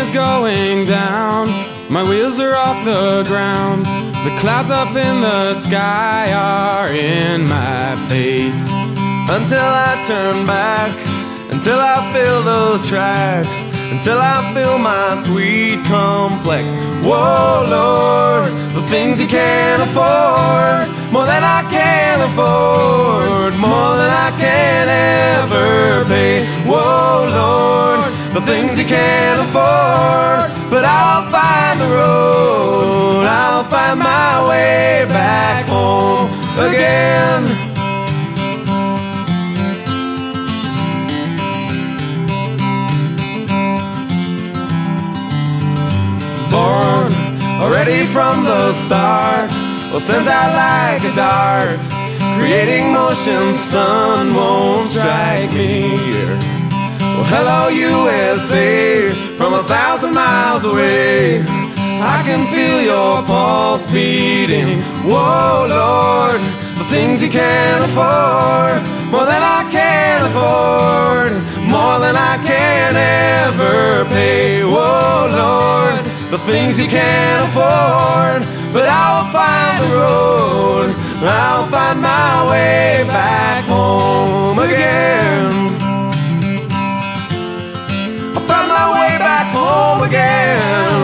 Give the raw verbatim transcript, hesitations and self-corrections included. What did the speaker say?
is going down, my wheels are off the ground. The clouds up in the sky are in my face. Until I turn back, until I feel those tracks, until I feel my sweet complex. Whoa, Lord, the things you can't afford, more than I can afford, more than I can ever pay. Whoa, Lord, the things you can't afford, but I'll find the road, I'll find my way back home again. Born already from the start, well, sent out like a dart, creating motion, sun won't strike me. Well, hello U S A, from a thousand miles away, I can feel your pulse beating. Whoa, Lord, the things you can't afford, more than I can afford, more than I can ever pay. Whoa, Lord, the things you can't afford, but I'll find the road, I'll find my way back home again. I'll find my way back home again.